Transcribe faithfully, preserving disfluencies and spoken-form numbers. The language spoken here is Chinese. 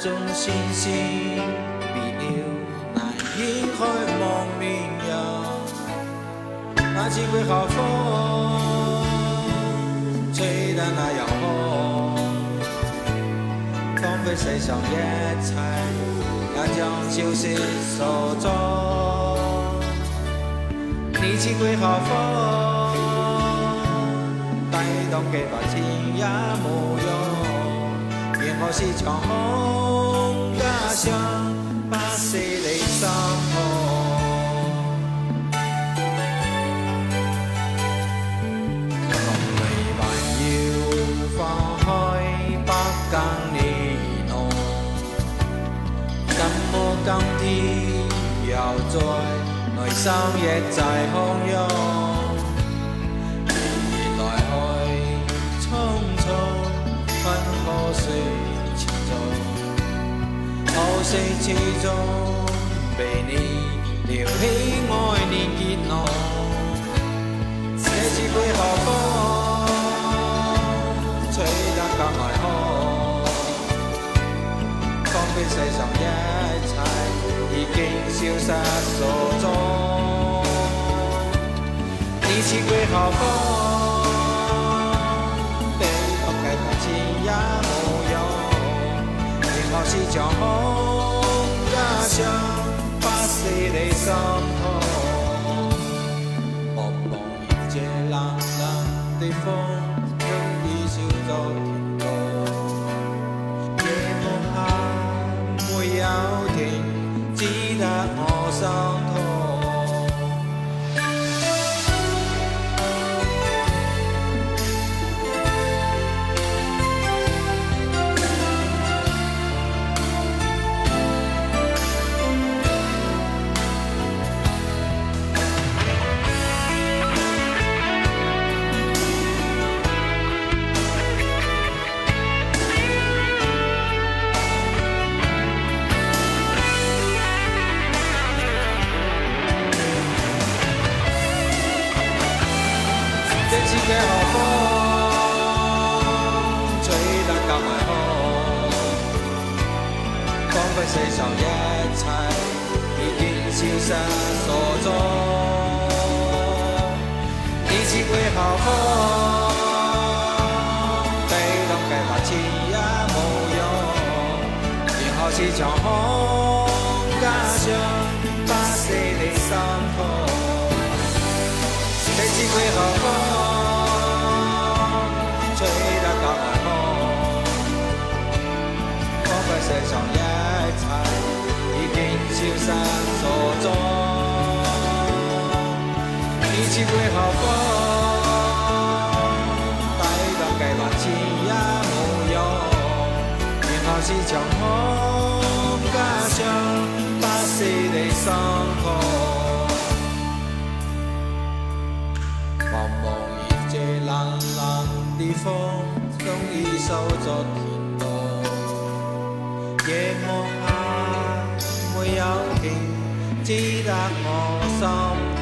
种心事，别了难掩开望面人。那次季夏风，吹得那样好，仿佛世上一切也将消失所踪。你似季夏风，抵挡几百天也无用。然后是长空加上不死你心痛。梦里还要放开不更年浓，怎么今天又在内心亦在洶湧？然來去匆匆，分可說前途，可惜始終被你撩起愛念結濃。這次季夏風，吹得格外好，仿佛世上一切已經消失所蹤。你似季夏風，比當計百千也無用。然後是長空加上不死你心痛。茫茫而這冷冷的風，終已消作甜度。夜幕下沒有停，只得我心痛。這次嘅夏風，吹得格外好，彷彿世上一切已經消失所蹤。你似季夏風，比當計百千也無用。然後是長空加上不死你心痛。這次季夏風，吹得格外好，彷彿世上一切已經消失所蹤。你似季夏風，抵擋計百千也無用。然後是長空加上不死你心痛。茫茫而這冷冷的風，終已收作甜度。夜幕下沒有停，只得我心